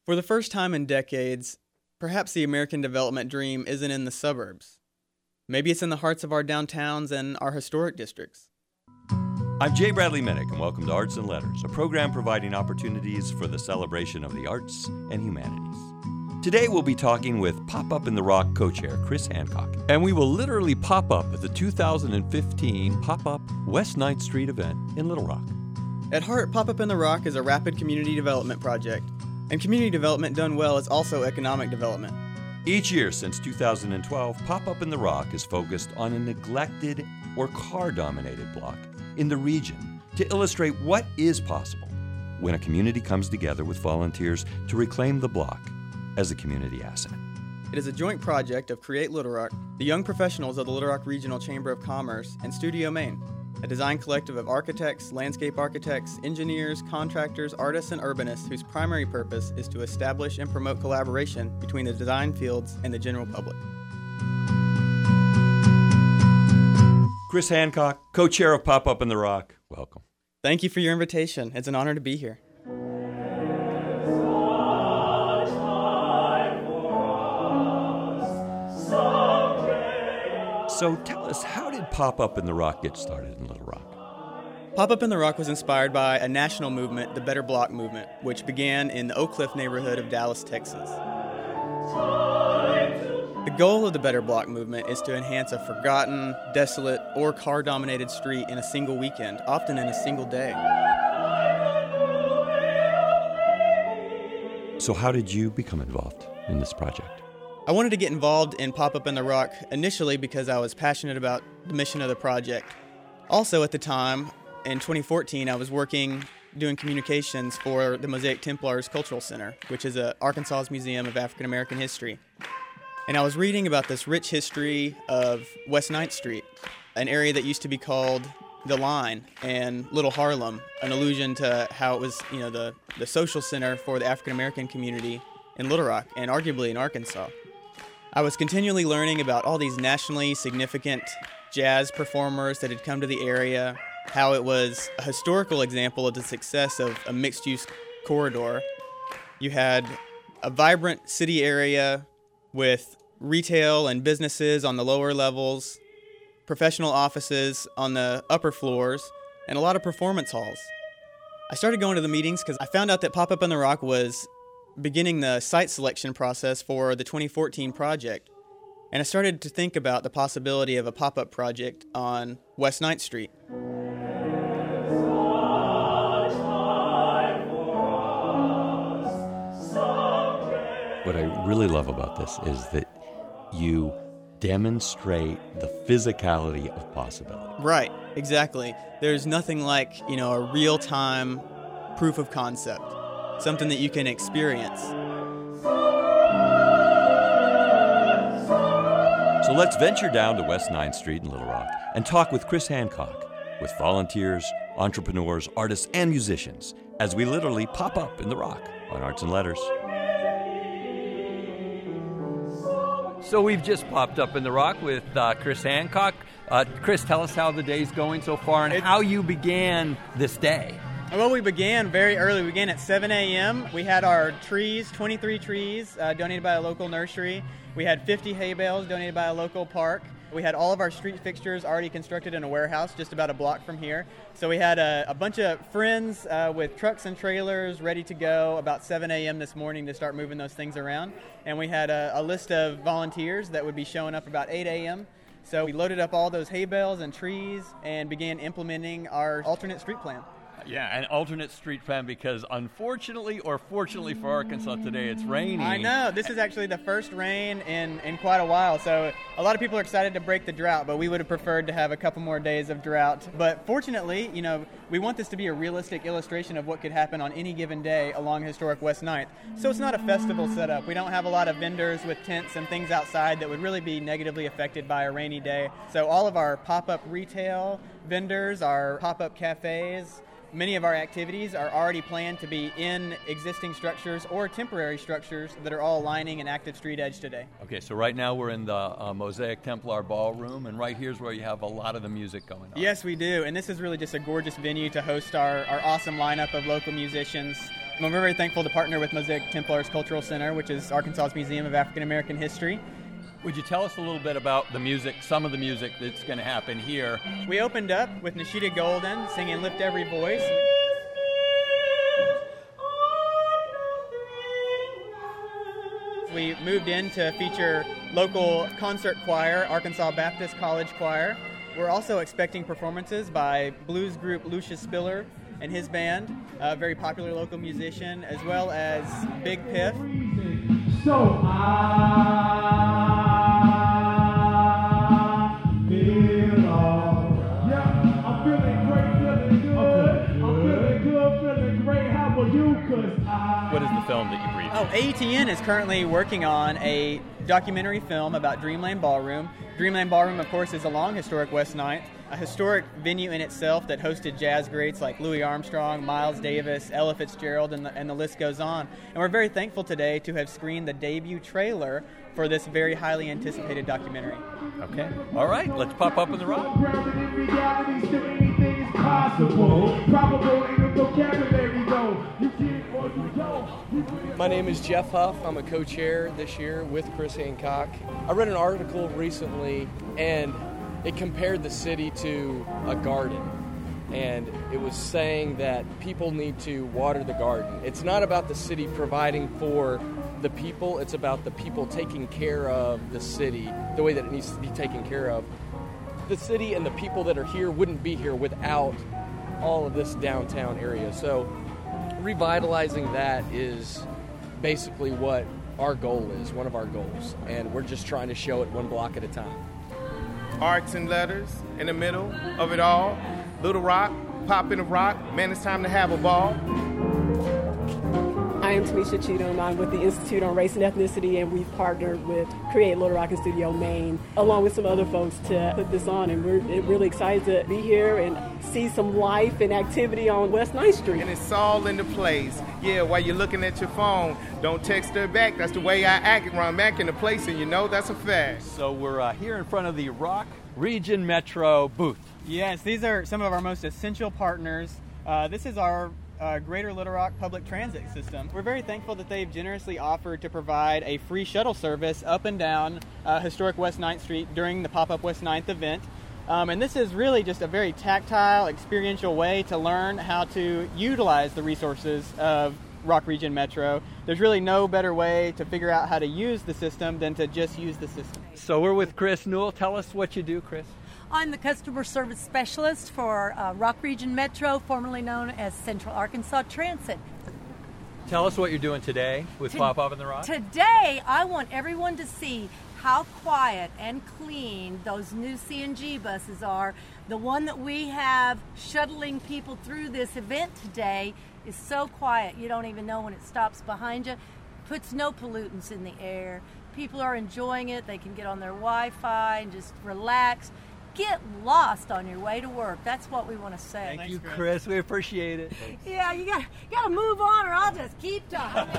For the first time in decades, perhaps the American development dream isn't in the suburbs. Maybe it's in the hearts of our downtowns and our historic districts. I'm Jay Bradley Minnick, and welcome to Arts and Letters, a program providing opportunities for the celebration of the arts and humanities. Today we'll be talking with Pop Up in the Rock co-chair Chris Hancock, and we will literally pop up at the 2015 Pop Up West 9th Street event in Little Rock. At heart, Pop Up in the Rock is a rapid community development project, and community development done well is also economic development. Each year since 2012, Pop Up in the Rock is focused on a neglected or car-dominated block in the region to illustrate what is possible when a community comes together with volunteers to reclaim the block as a community asset. It is a joint project of Create Little Rock, the young professionals of the Little Rock Regional Chamber of Commerce, and Studio Maine, a design collective of architects, landscape architects, engineers, contractors, artists, and urbanists whose primary purpose is to establish and promote collaboration between the design fields and the general public. Chris Hancock, co-chair of Pop Up in the Rock, welcome. Thank you for your invitation. It's an honor to be here. So tell us, how did Pop Up in the Rock get started in Little Rock? Pop Up in the Rock was inspired by a national movement, the Better Block Movement, which began in the Oak Cliff neighborhood of Dallas, Texas. The goal of the Better Block Movement is to enhance a forgotten, desolate, or car-dominated street in a single weekend, often in a single day. So how did you become involved in this project? I wanted to get involved in Pop Up in the Rock initially because I was passionate about the mission of the project. Also at the time, in 2014, I was doing communications for the Mosaic Templars Cultural Center, which is Arkansas's Museum of African American History. And I was reading about this rich history of West 9th Street, an area that used to be called The Line and Little Harlem, an allusion to how it was, the social center for the African American community in Little Rock and arguably in Arkansas. I was continually learning about all these nationally significant jazz performers that had come to the area, how it was a historical example of the success of a mixed-use corridor. You had a vibrant city area with retail and businesses on the lower levels, professional offices on the upper floors, and a lot of performance halls. I started going to the meetings because I found out that Pop Up in the Rock was beginning the site selection process for the 2014 project, and I started to think about the possibility of a pop-up project on West 9th Street. What I really love about this is that you demonstrate the physicality of possibility. Right, exactly. There's nothing like, a real-time proof of concept, something that you can experience. So let's venture down to West 9th Street in Little Rock and talk with Chris Hancock, with volunteers, entrepreneurs, artists, and musicians, as we literally pop up in the rock on Arts and Letters. So we've just popped up in the rock with Chris Hancock. Chris, tell us how the day's going so far and how you began this day. Well, we began very early. We began at 7 a.m. We had our trees, 23 trees, donated by a local nursery. We had 50 hay bales donated by a local park. We had all of our street fixtures already constructed in a warehouse just about a block from here. So we had a bunch of friends with trucks and trailers ready to go about 7 a.m. this morning to start moving those things around. And we had a list of volunteers that would be showing up about 8 a.m. So we loaded up all those hay bales and trees and began implementing our alternate street plan. Yeah, an alternate street plan because unfortunately or fortunately for Arkansas today, it's raining. I know. This is actually the first rain in quite a while, so a lot of people are excited to break the drought, but we would have preferred to have a couple more days of drought. But fortunately, we want this to be a realistic illustration of what could happen on any given day along historic West 9th. So it's not a festival setup. We don't have a lot of vendors with tents and things outside that would really be negatively affected by a rainy day. So all of our pop-up retail vendors, our pop-up cafes, many of our activities are already planned to be in existing structures or temporary structures that are all lining an active street edge today. Okay, so right now we're in the Mosaic Templar Ballroom, and right here's where you have a lot of the music going on. Yes, we do, and this is really just a gorgeous venue to host our awesome lineup of local musicians. We're very thankful to partner with Mosaic Templars Cultural Center, which is Arkansas's Museum of African American History. Would you tell us a little bit about the music, some of the music that's going to happen here? We opened up with Nashida Golden singing Lift Every Voice. We moved in to feature local concert choir, Arkansas Baptist College Choir. We're also expecting performances by blues group Lucius Spiller and his band, a very popular local musician, as well as Big Piff. So I feel I'm feeling great, feeling good. I'm feeling good, feeling great. How about you? What is the film that you briefed? AETN is currently working on a documentary film about Dreamland Ballroom. Dreamland Ballroom, of course, is along historic West 9th, a historic venue in itself that hosted jazz greats like Louis Armstrong, Miles Davis, Ella Fitzgerald, and the list goes on. And we're very thankful today to have screened the debut trailer for this very highly anticipated documentary. Okay. All right, let's pop up in the rock. My name is Jeff Huff. I'm a co-chair this year with Chris Hancock. I read an article recently, and it compared the city to a garden. And it was saying that people need to water the garden. It's not about the city providing for the people. It's about the people taking care of the city the way that it needs to be taken care of. The city and the people that are here wouldn't be here without all of this downtown area. So revitalizing that is basically what our goal is, one of our goals. And we're just trying to show it one block at a time. Arts and letters in the middle of it all. Little Rock, pop in the rock. Man, it's time to have a ball. I am Tamisha Cheatham. I'm with the Institute on Race and Ethnicity, and we've partnered with Create Little Rock and Studio Maine, along with some other folks, to put this on. And we're really excited to be here and see some life and activity on West 9th Street. And it's all into place. Yeah, while you're looking at your phone, don't text her back. That's the way I act when I'm back in the place, and you know that's a fact. So we're here in front of the Rock Region Metro booth. Yes, these are some of our most essential partners. This is our Greater Little Rock public transit system. We're very thankful that they've generously offered to provide a free shuttle service up and down historic West 9th Street during the Pop-Up West 9th event. And this is really just a very tactile, experiential way to learn how to utilize the resources of Rock Region Metro. There's really no better way to figure out how to use the system than to just use the system. So we're with Chris Newell. Tell us what you do, Chris. I'm the Customer Service Specialist for Rock Region Metro, formerly known as Central Arkansas Transit. Tell us what you're doing today with Pop Up in the Rock. Today, I want everyone to see how quiet and clean those new CNG buses are. The one that we have shuttling people through this event today is so quiet you don't even know when it stops behind you. Puts no pollutants in the air. People are enjoying it. They can get on their Wi-Fi and just relax. Get lost on your way to work. That's what we want to say. Thank you, Chris. We appreciate it. Yeah, you got to move on, or I'll just keep talking.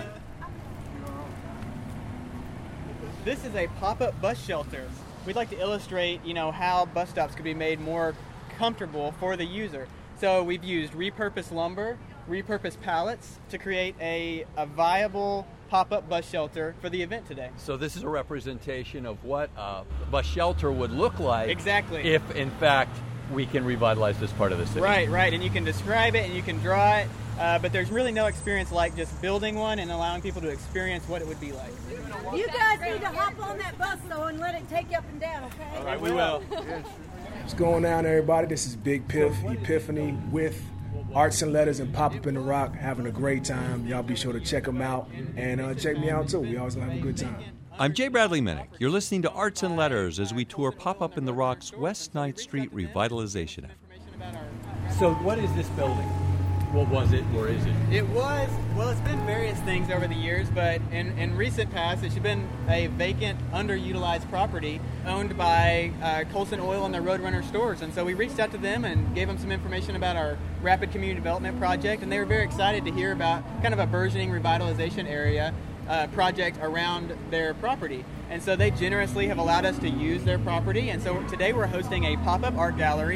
This is a pop-up bus shelter. We'd like to illustrate, how bus stops could be made more comfortable for the user. So we've used repurposed lumber, repurposed pallets to create a viable pop-up bus shelter for the event today. So this is a representation of what a bus shelter would look like. Exactly. If, in fact, we can revitalize this part of the city. Right. And you can describe it and you can draw it, but there's really no experience like just building one and allowing people to experience what it would be like. You guys need to hop on that bus, though, and let it take you up and down, okay? All right, we will. What's going on, everybody? This is Big Piff, Epiphany, with Arts and Letters and Pop Up in the Rock, having a great time. Y'all be sure to check them out and check me out too. We always gonna have a good time. I'm Jay Bradley Minnick. You're listening to Arts and Letters as we tour Pop Up in the Rock's West 9th Street revitalization effort. So what is this building? What was it, or is it? It's been various things over the years, but in recent past, it's been a vacant, underutilized property owned by Colson Oil and their Roadrunner stores. And so we reached out to them and gave them some information about our Rapid Community Development Project, and they were very excited to hear about kind of a burgeoning revitalization area project around their property. And so they generously have allowed us to use their property. And so today we're hosting a pop-up art gallery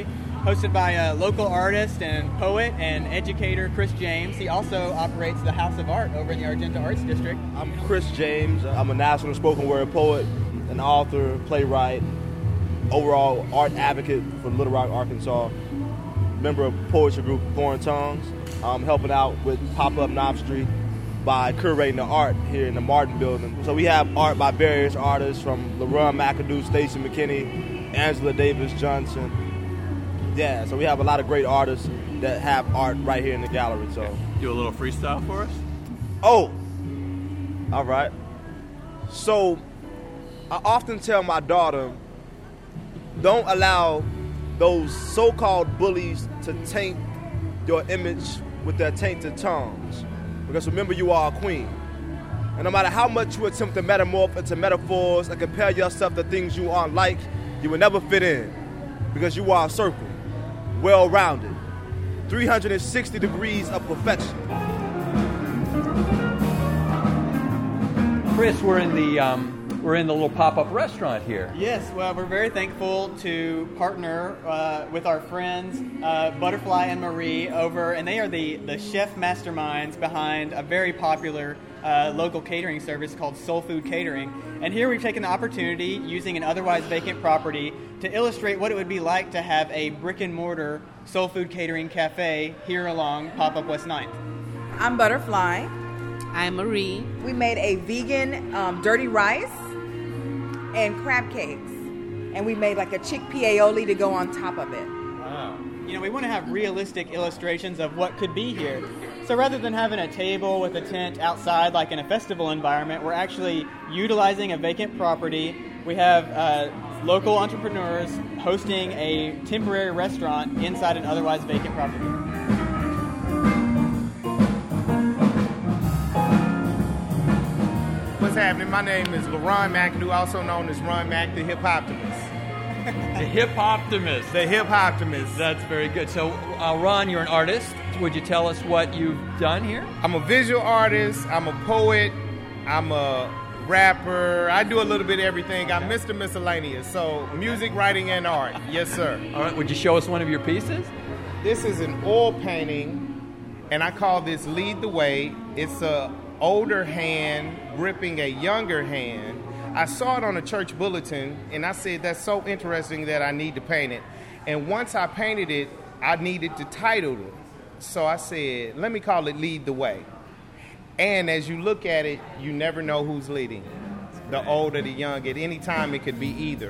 hosted by a local artist and poet and educator, Chris James. He also operates the House of Art over in the Argenta Arts District. I'm Chris James. I'm a national spoken word poet, an author, playwright, overall art advocate for Little Rock, Arkansas, member of poetry group Foreign Tongues. I'm helping out with Pop-Up Knob Street by curating the art here in the Martin Building. So we have art by various artists from LaRon McAdoo, Stacey McKinney, Angela Davis Johnson. Yeah, so we have a lot of great artists that have art right here in the gallery. So Do a little freestyle for us? Oh, all right. So I often tell my daughter, don't allow those so-called bullies to taint your image with their tainted tongues. Because remember, you are a queen. And no matter how much you attempt to metamorph into metaphors and compare yourself to things you aren't like, you will never fit in. Because you are a circle, well-rounded, 360 degrees of perfection. Chris, we're in the little pop-up restaurant here. Yes, well, we're very thankful to partner with our friends Butterfly and Marie over, and they are the chef masterminds behind a very popular local catering service called Soul Food Catering. And here we've taken the opportunity, using an otherwise vacant property, to illustrate what it would be like to have a brick-and-mortar Soul Food Catering cafe here along Pop-Up West 9th. I'm Butterfly. I'm Marie. We made a vegan dirty rice and crab cakes. And we made like a chickpea aioli to go on top of it. Wow. You know, we want to have realistic illustrations of what could be here. So rather than having a table with a tent outside like in a festival environment, we're actually utilizing a vacant property. We have local entrepreneurs hosting a temporary restaurant inside an otherwise vacant property. What's happening? My name is LaRon McAdoo, also known as Ron Mac, the Hip Optimist. The Hip Optimist. The Hip Optimist. That's very good. So, Ron, you're an artist. Would you tell us what you've done here? I'm a visual artist. I'm a poet. I'm a rapper. I do a little bit of everything. I'm Mr. Miscellaneous. So, music, writing, and art. Yes, sir. All right. Would you show us one of your pieces? This is an oil painting, and I call this Lead the Way. It's a older hand gripping a younger hand. I saw it on a church bulletin, and I said, that's so interesting that I need to paint it. And once I painted it, I needed to title it. So I said, let me call it Lead the Way. And as you look at it, you never know who's leading. The old or the young. At any time, it could be either.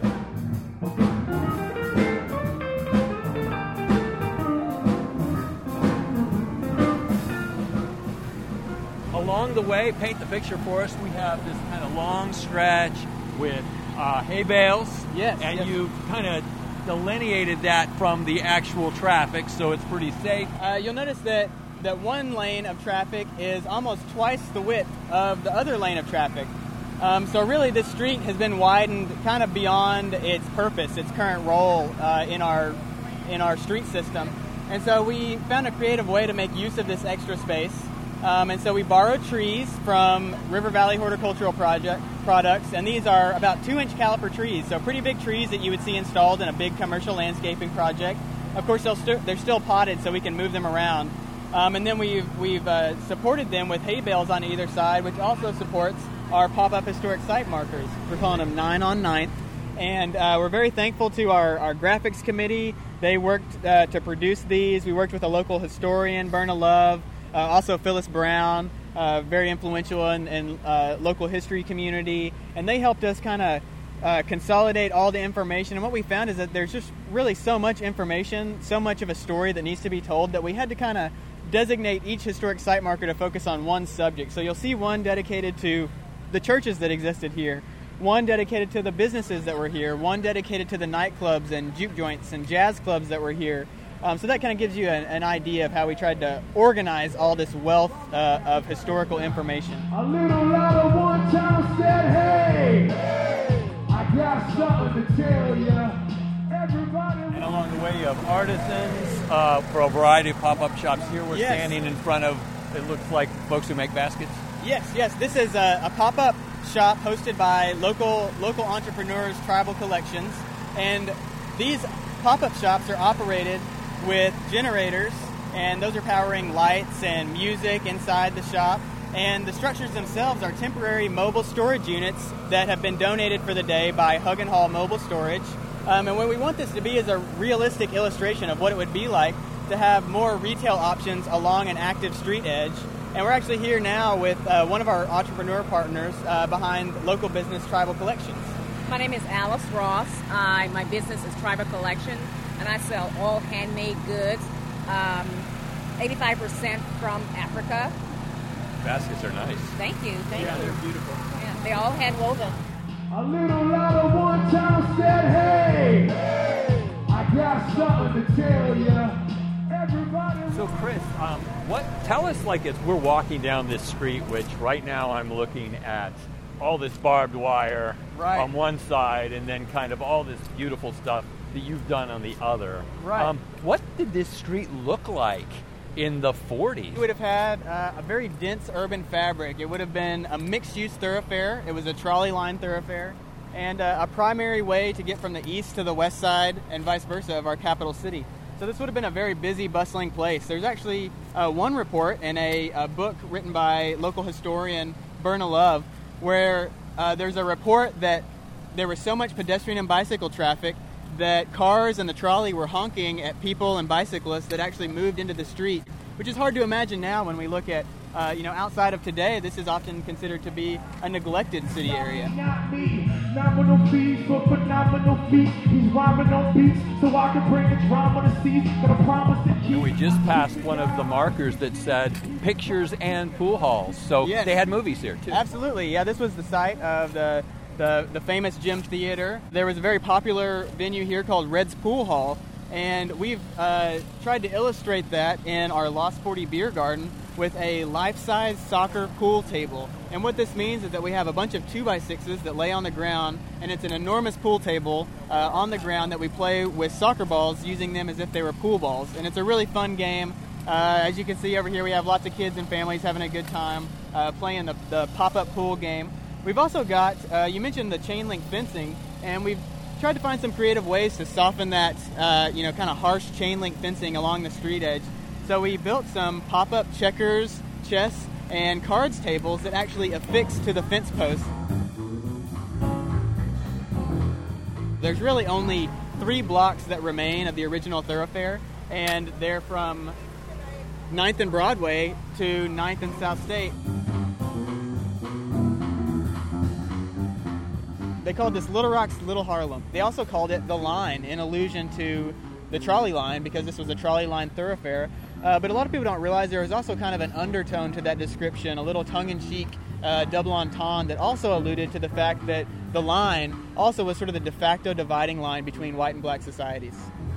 Along the way, paint the picture for us. We have this kind of long stretch with hay bales. Yes. And yes. you've kind of delineated that from the actual traffic, so it's pretty safe. You'll notice that one lane of traffic is almost twice the width of the other lane of traffic. So really this street has been widened kind of beyond its purpose, its current role in our street system. And so we found a creative way to make use of this extra space. And so we borrowed trees from River Valley Horticultural Products, and these are about 2-inch caliper trees, so pretty big trees that you would see installed in a big commercial landscaping project. Of course, they're still potted, so we can move them around. And then we've supported them with hay bales on either side, which also supports our pop-up historic site markers. We're calling them 9 on 9th. And we're very thankful to our graphics committee. They worked to produce these. We worked with a local historian, Berna Love, also Phyllis Brown, very influential in local history community. And they helped us kind of consolidate all the information. And what we found is that there's just really so much information, so much of a story that needs to be told, that we had to kind of designate each historic site marker to focus on one subject. So you'll see one dedicated to the churches that existed here, one dedicated to the businesses that were here, one dedicated to the nightclubs and juke joints and jazz clubs that were here. So that kind of gives you an idea of how we tried to organize all this wealth of historical information. A little louder one time said, hey, I got something to tell ya. Everybody. And along the way you have artisans for a variety of pop-up shops. Here we're Yes. standing in front of, it looks like folks who make baskets. Yes. This is a pop-up shop hosted by local entrepreneurs, Tribal Collections, and these pop-up shops are operated with generators, and those are powering lights and music inside the shop. And the structures themselves are temporary mobile storage units that have been donated for the day by Hug and Haul Mobile Storage. And what we want this to be is a realistic illustration of what it would be like to have more retail options along an active street edge. And we're actually here now with one of our entrepreneur partners behind local business Tribal Collections. My name is Alice Ross. My business is Tribal Collection, and I sell all handmade goods, 85% from Africa. Baskets are nice. Thank you. Yeah, they're beautiful. Yeah, they're all hand woven. A little louder one time said, hey, I got something to tell ya. Everybody. So Chris, tell us, like, as we're walking down this street, which right now I'm looking at all this barbed wire on one side and then kind of all this beautiful stuff that you've done on the other. Right. What did this street look like in the 40s? It would have had a very dense urban fabric. It would have been a mixed-use thoroughfare. It was a trolley line thoroughfare and a primary way to get from the east to the west side and vice versa of our capital city. So this would have been a very busy, bustling place. There's actually one report in a book written by local historian Berna Love where there's a report that there was so much pedestrian and bicycle traffic that cars and the trolley were honking at people and bicyclists that actually moved into the street, which is hard to imagine now when we look at, outside of today. This is often considered to be a neglected city area. Not me, nominal fees for phenomenal feet. He's rhyming on beats so I can bring the drama to seas. Got a promise to keep. And we just passed one of the markers that said pictures and pool halls. So Yes. They had movies here too. Absolutely, yeah. This was the site of the famous Gym Theater. There was a very popular venue here called Red's Pool Hall, and we've tried to illustrate that in our Lost 40 Beer Garden with a life-size soccer pool table. And what this means is that we have a bunch of 2x6s that lay on the ground, and it's an enormous pool table on the ground that we play with soccer balls, using them as if they were pool balls. And it's a really fun game. As you can see over here, we have lots of kids and families having a good time playing the pop-up pool game. We've also got, you mentioned the chain link fencing, and we've tried to find some creative ways to soften that, kind of harsh chain link fencing along the street edge. So we built some pop-up checkers, chess, and cards tables that actually affix to the fence post. There's really only 3 blocks that remain of the original thoroughfare, and they're from 9th and Broadway to 9th and South State. They called this Little Rock's Little Harlem. They also called it The Line in allusion to the trolley line because this was a trolley line thoroughfare. But a lot of people don't realize there was also kind of an undertone to that description, a little tongue-in-cheek double entendre that also alluded to the fact that the line also was sort of the de facto dividing line between white and black societies.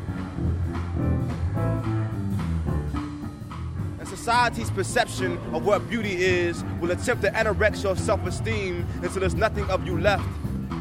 And society's perception of what beauty is will attempt to anorexia your self-esteem until there's nothing of you left.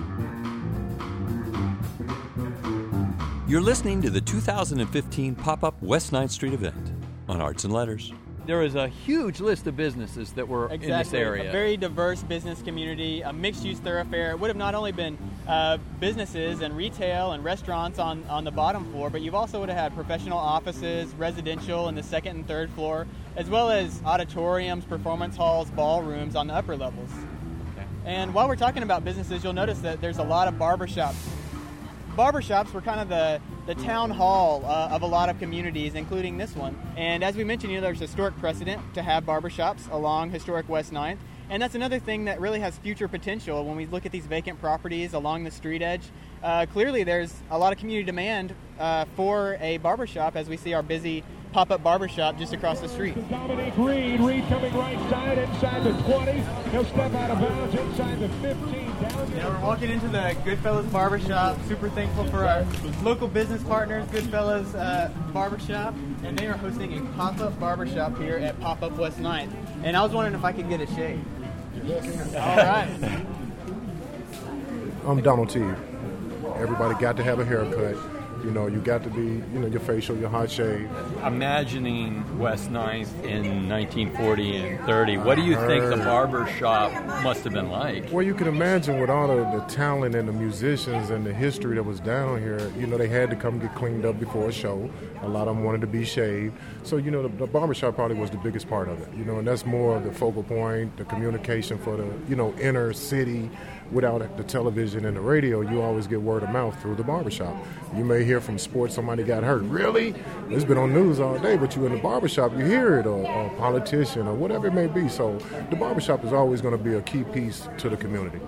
You're listening to the 2015 Pop-Up West 9th Street event on Arts and Letters. There is a huge list of businesses that were in this area. A very diverse business community, a mixed-use thoroughfare. It would have not only been businesses and retail and restaurants on the bottom floor, but you've also would have had professional offices, residential in the 2nd and 3rd floor, as well as auditoriums, performance halls, ballrooms on the upper levels. Okay. And while we're talking about businesses, you'll notice that there's a lot of barbershops. Barbershops were kind of the town hall of a lot of communities, including this one. And as we mentioned, there's historic precedent to have barbershops along historic West 9th. And that's another thing that really has future potential when we look at these vacant properties along the street edge. Clearly, there's a lot of community demand for a barbershop as we see our busy pop-up barbershop just across the street. Dominic Reed coming right side, inside the 20. He'll step out of bounds inside the 15. We're walking into the Goodfellas Barbershop. Super thankful for our local business partners, Goodfellas Barbershop, and they are hosting a pop-up barbershop here at Pop-Up West 9th. And I was wondering if I could get a shave. Yes. All right. I'm Donald T. Everybody got to have a haircut. You know, you got to be, you know, your facial, your hot shave. Imagining West 9th in 1940 and 30, what do you think the barber shop must have been like? Well, you can imagine with all of the talent and the musicians and the history that was down here, you know, they had to come get cleaned up before a show. A lot of them wanted to be shaved. So, you know, the barber shop probably was the biggest part of it, you know, and that's more the focal point, the communication for the, you know, inner city. Without the television and the radio, you always get word of mouth through the barbershop. You may hear from sports somebody got hurt. Really? It's been on news all day, but you in the barbershop, you hear it, or a politician, or whatever it may be. So the barbershop is always going to be a key piece to the community.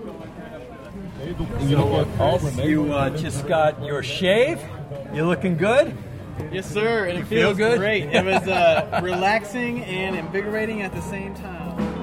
So, you just got your shave? You looking good? Yes, sir, and it feel feels good? great. It was relaxing and invigorating at the same time.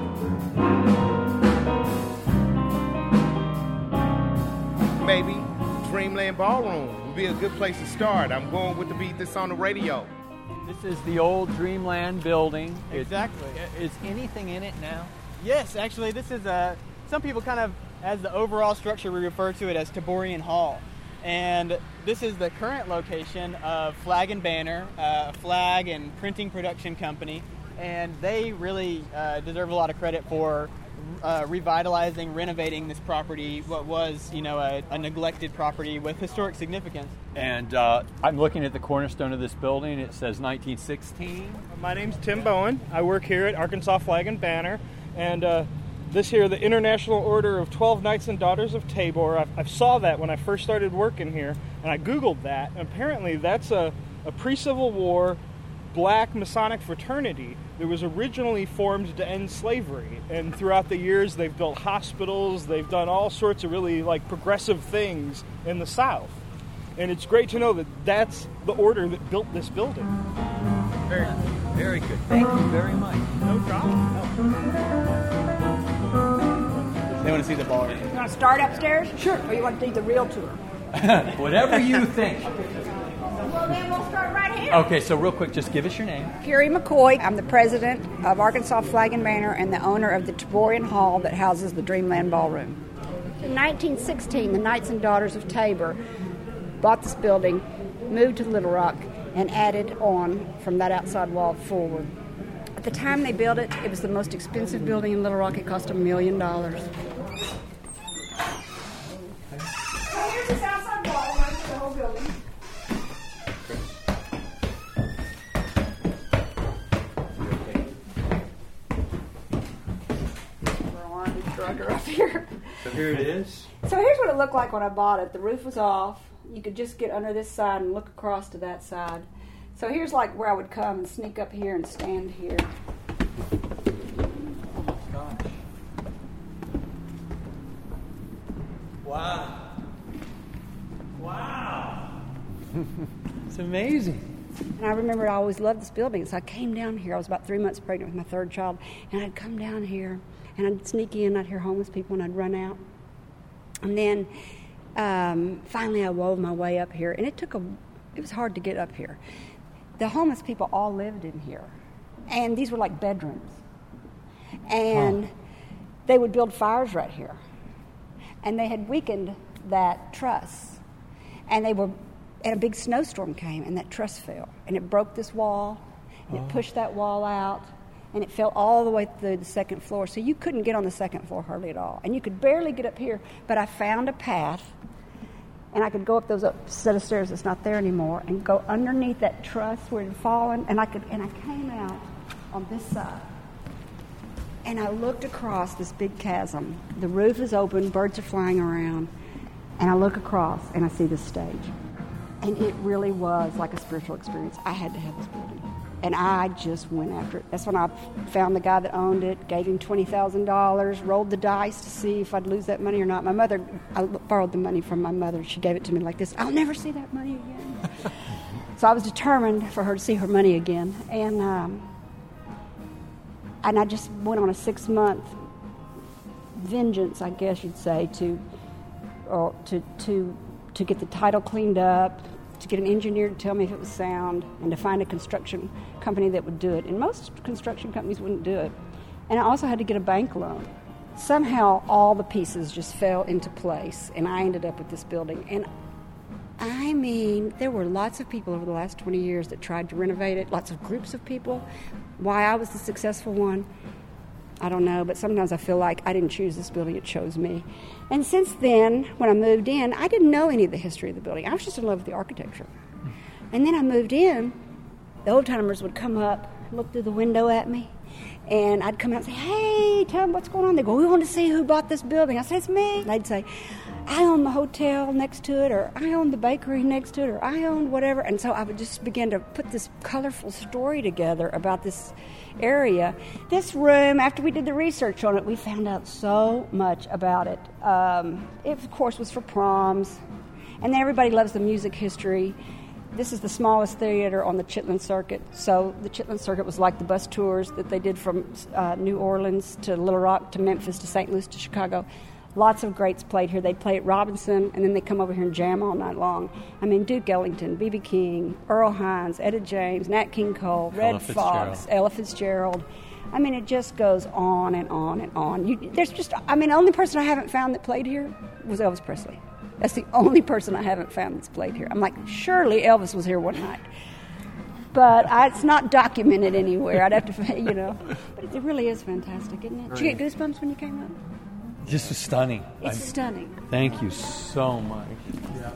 Maybe Dreamland Ballroom would be a good place to start. I'm going with the beat that's on the radio. This is the old Dreamland building. Exactly. Is anything in it now? Yes, actually, this is some people kind of, as the overall structure, we refer to it as Taborian Hall. And this is the current location of Flag and Banner, a flag and printing production company. And they really deserve a lot of credit for revitalizing, renovating this property, what was, you know, a neglected property with historic significance. And I'm looking at the cornerstone of this building. It says 1916. My name's Tim Bowen. I work here at Arkansas Flag and Banner. And this here, the International Order of 12 Knights and Daughters of Tabor, I saw that when I first started working here, and I Googled that. And apparently that's a pre-Civil War black Masonic fraternity that was originally formed to end slavery. And throughout the years, they've built hospitals, they've done all sorts of really like progressive things in the South. And it's great to know that that's the order that built this building. Very, very good. Thank you very much. No problem. They want to see the ballroom. You want to start upstairs? Sure. Or you want to do the real tour? Whatever you think. Well, then we'll start right here. Okay, so real quick, just give us your name. Carrie McCoy. I'm the president of Arkansas Flag and Banner and the owner of the Taborian Hall that houses the Dreamland Ballroom. In 1916, the Knights and Daughters of Tabor bought this building, moved to Little Rock, and added on from that outside wall forward. At the time they built it, it was the most expensive building in Little Rock. It cost $1 million. So here's this outside wall right to the whole building. Up here. So here it is. So here's what it looked like when I bought it. The roof was off. You could just get under this side and look across to that side. So here's like where I would come and sneak up here and stand here. Oh gosh. Wow. Wow. It's amazing. And I remember I always loved this building. So I came down here. I was about 3 months pregnant with my third child. And I'd come down here. And I'd sneak in, I'd hear homeless people, and I'd run out. And then finally I wove my way up here. And it was hard to get up here. The homeless people all lived in here. And these were like bedrooms. And they would build fires right here. And they had weakened that truss. And a big snowstorm came, and that truss fell. And it broke this wall, and it pushed that wall out. And it fell all the way through the second floor. So you couldn't get on the second floor hardly at all. And you could barely get up here. But I found a path, and I could go up those set of stairs that's not there anymore and go underneath that truss where it had fallen. And I came out on this side. And I looked across this big chasm. The roof is open, birds are flying around. And I look across, and I see this stage. And it really was like a spiritual experience. I had to have this building. And I just went after it. That's when I found the guy that owned it, gave him $20,000, rolled the dice to see if I'd lose that money or not. I borrowed the money from my mother. She gave it to me like this. I'll never see that money again. So I was determined for her to see her money again. And I just went on a 6-month vengeance, I guess you'd say, to get the title cleaned up, to get an engineer to tell me if it was sound, and to find a construction company that would do it. And most construction companies wouldn't do it. And I also had to get a bank loan. Somehow all the pieces just fell into place, and I ended up with this building. And I mean, there were lots of people over the last 20 years that tried to renovate it, lots of groups of people. Why I was the successful one, I don't know, but sometimes I feel like I didn't choose this building, it chose me. And since then, when I moved in, I didn't know any of the history of the building. I was just in love with the architecture. And then I moved in, the old-timers would come up, look through the window at me, and I'd come out and say, hey, tell them what's going on. They'd go, we want to see who bought this building. I said, it's me. And they'd say, I own the hotel next to it, or I own the bakery next to it, or I own whatever. And so I would just begin to put this colorful story together about this area. This room, after we did the research on it, we found out so much about it. It, of course, was for proms. And then everybody loves the music history. This is the smallest theater on the Chitlin Circuit. So the Chitlin Circuit was like the bus tours that they did from New Orleans to Little Rock to Memphis to St. Louis to Chicago. Lots of greats played here. They'd play at Robinson, and then they'd come over here and jam all night long. I mean, Duke Ellington, B.B. King, Earl Hines, Etta James, Nat King Cole, Red Fox, Ella Fitzgerald. I mean, it just goes on and on and on. The only person I haven't found that played here was Elvis Presley. That's the only person I haven't found that's played here. I'm like, surely Elvis was here one night. But it's not documented anywhere. I'd have to, But it really is fantastic, isn't it? Did you get goosebumps when you came up? This is stunning. It's stunning. Thank you so much. Yeah.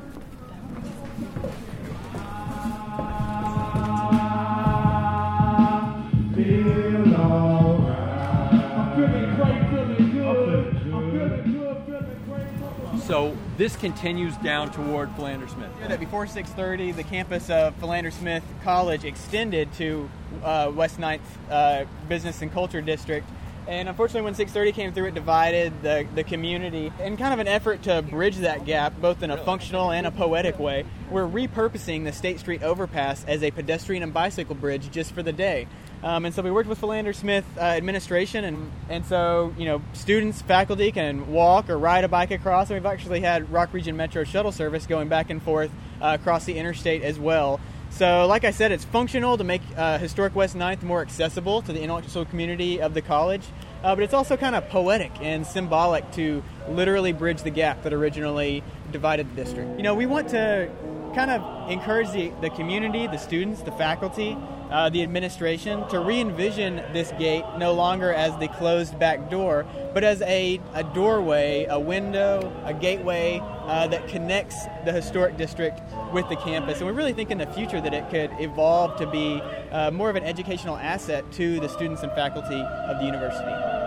Feel alright. I'm feeling great, feeling good. I'm feeling good, feeling great. So this continues down toward Philander Smith. That before 6:30, the campus of Philander Smith College extended to West 9th Business and Culture District. And unfortunately, when 6:30 came through, it divided the community. In kind of an effort to bridge that gap, both in a functional and a poetic way, we're repurposing the State Street overpass as a pedestrian and bicycle bridge just for the day. And so we worked with Philander Smith administration, and so students, faculty can walk or ride a bike across. And we've actually had Rock Region Metro shuttle service going back and forth across the interstate as well. So, like I said, it's functional to make historic West 9th more accessible to the intellectual community of the college, but it's also kind of poetic and symbolic to literally bridge the gap that originally divided the district. We want to kind of encourage the community, the students, the faculty, the administration to re-envision this gate no longer as the closed back door, but as a doorway, a window, a gateway that connects the historic district with the campus. And we really think in the future that it could evolve to be more of an educational asset to the students and faculty of the university.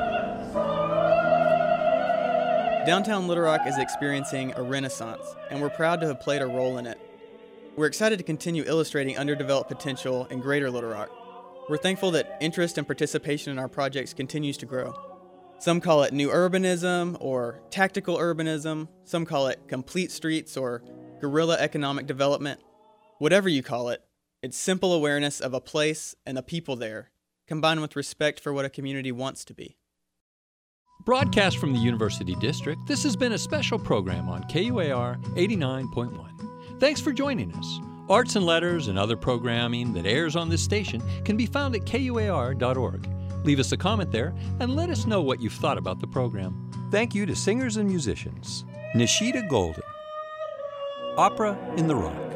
Downtown Little Rock is experiencing a renaissance, and we're proud to have played a role in it. We're excited to continue illustrating underdeveloped potential in Greater Little Rock. We're thankful that interest and participation in our projects continues to grow. Some call it new urbanism or tactical urbanism. Some call it complete streets or guerrilla economic development. Whatever you call it, it's simple awareness of a place and the people there, combined with respect for what a community wants to be. Broadcast from the University District, this has been a special program on KUAR 89.1. Thanks for joining us. Arts and Letters and other programming that airs on this station can be found at KUAR.org. Leave us a comment there and let us know what you've thought about the program. Thank you to singers and musicians Nishida Golden, Opera in the Rock,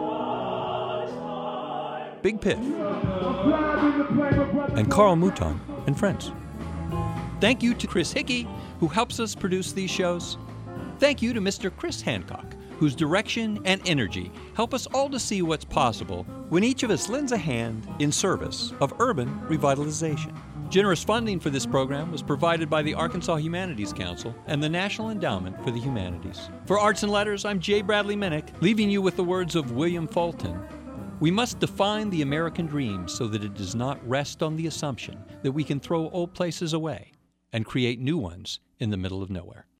Big Piff, and Carl Mouton and friends. Thank you to Chris Hickey, who helps us produce these shows. Thank you to Mr. Chris Hancock, whose direction and energy help us all to see what's possible when each of us lends a hand in service of urban revitalization. Generous funding for this program was provided by the Arkansas Humanities Council and the National Endowment for the Humanities. For Arts and Letters, I'm J. Bradley Minnick, leaving you with the words of William Fulton. We must define the American dream so that it does not rest on the assumption that we can throw old places away and create new ones in the middle of nowhere.